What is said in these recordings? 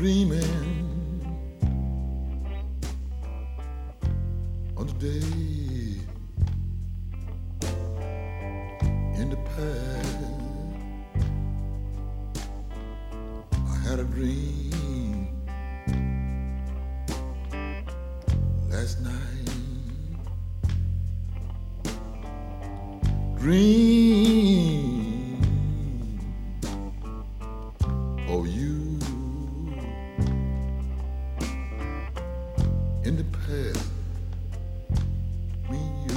dreaming on the day in the past. I had a dream last night. Dream of you in the past. Me and you.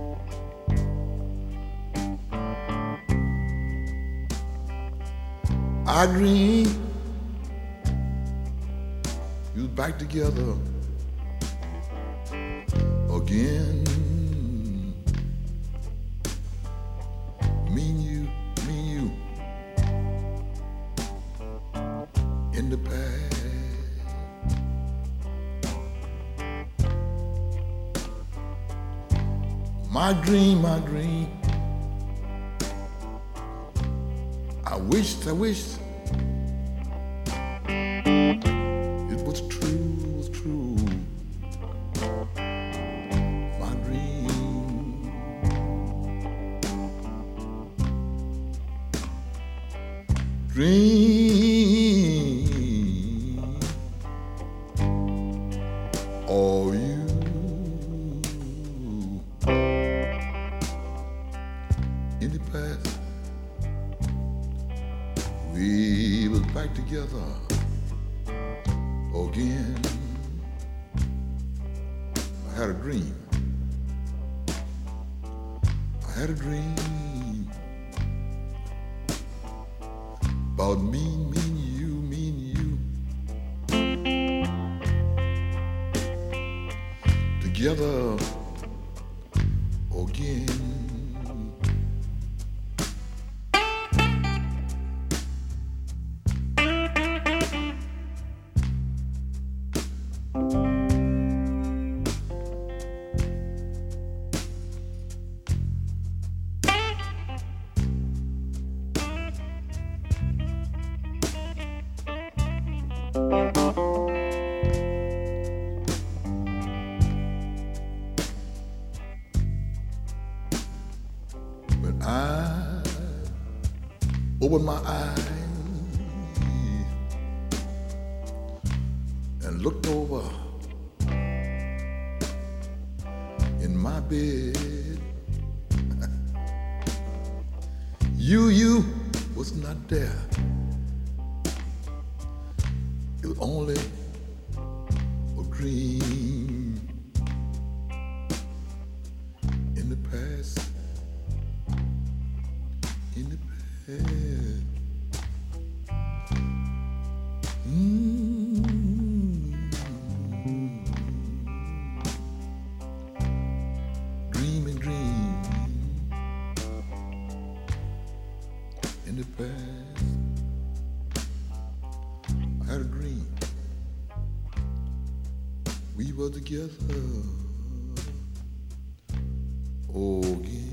I dream we was back together again. Me and you in the past. My dream. I wished it was true. My dream. Dream of you in the past. We was back together again. I had a dream about me and you together again. When I opened my eyes and looked over in my bed, you was not there. It was only a dream in the past. In the past. Dream in the past. I had a dream. We were together. Oh, again.